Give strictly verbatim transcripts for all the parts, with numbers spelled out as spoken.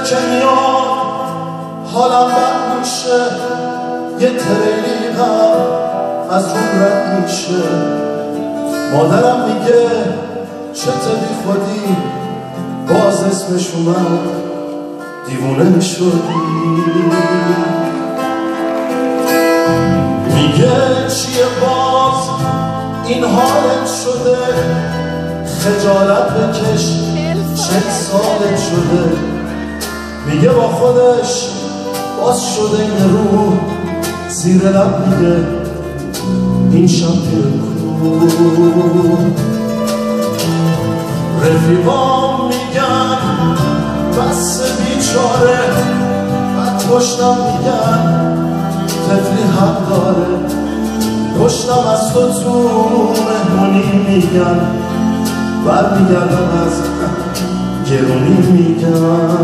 که میاد حالم بد میشه، یه تریلی غم از روم رد میشه. مادرم میگه چته بی خودی، باز اسمش اومد دیوونه شدی. میگه چیه باز این حالت شده، خجالت بکش چند سالت شده. میگه با خودش باز شده این روح، زیر لب میگه این شب پیر کو. رفیقام میگن بس بیچاره، بعد پشتم میگن طفلی حق داره. پشتم از تو تو مهمونی میگن، برمیگردم از گرونی میگن.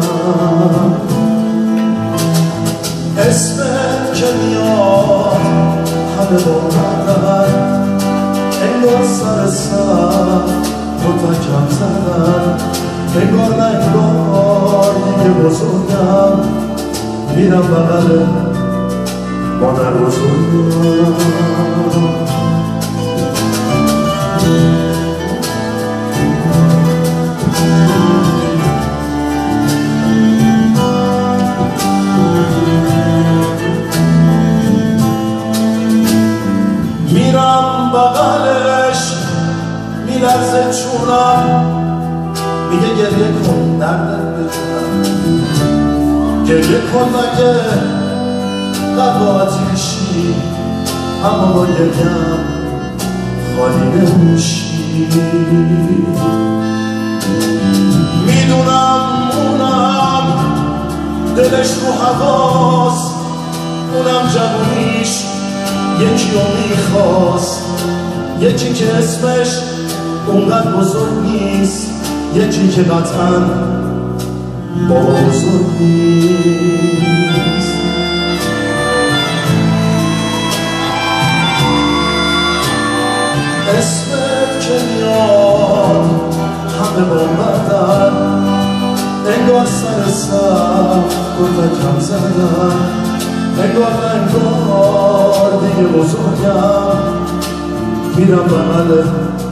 اسمت که میاد همه با مردن، انگار سر سر متکم زدن. انگار نه انگار دیگه بزرگم، میرم بغل مادر بزرگم. میرم بغلش میلرزه چونم، میگه گریه کن دردت بجونم. گریه کن مگه قلب آتیشی، اما با گریم خالی نمیشی. میدونم اونم دلش رو هواست، اونم جوونیش یکی رو میخواست. یکی که اسمش اونقدر بزرگ نیست، یکی که قطعا بابا بزرگ نیست. اسمت که میاد همه با مدن، انگار سر سر کتکم زدن. انگار انگار دیگه بزرگم، میرم بغل